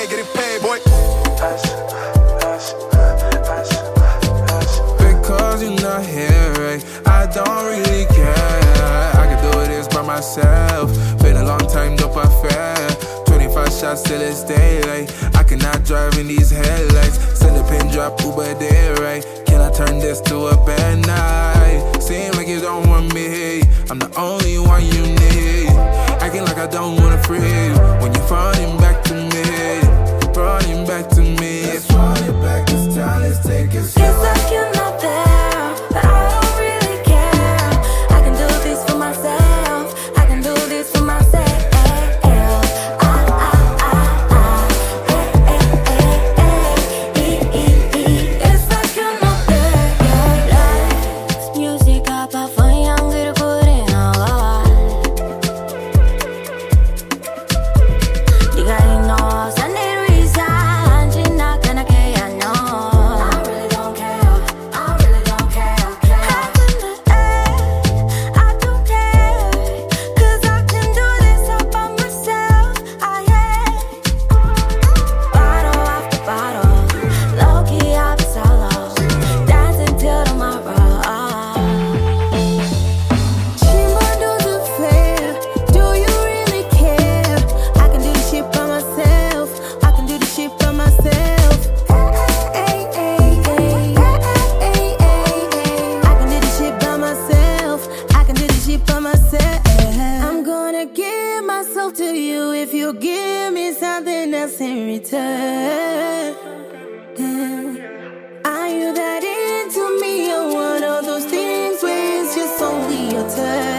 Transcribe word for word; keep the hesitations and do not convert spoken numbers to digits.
paid, get it paid, boy. Because you're not here, right? I don't really care. I can do this by myself. Been a long time, no fair. twenty-five shots till it's daylight. I cannot drive in these headlights. Send a pin drop, Uber there, right? Can I turn this to a bad night? Seem like you don't want me. I'm the only one you need. Acting like I don't wanna free you. When you're falling back to me, falling back to me. Let's fall it back this time, let's take it slow. It's like you're not there, but I don't really care. I can do this for myself. I can do this for myself. To you if you give me something else in return. Are you that into me or one of those things where it's just only your turn?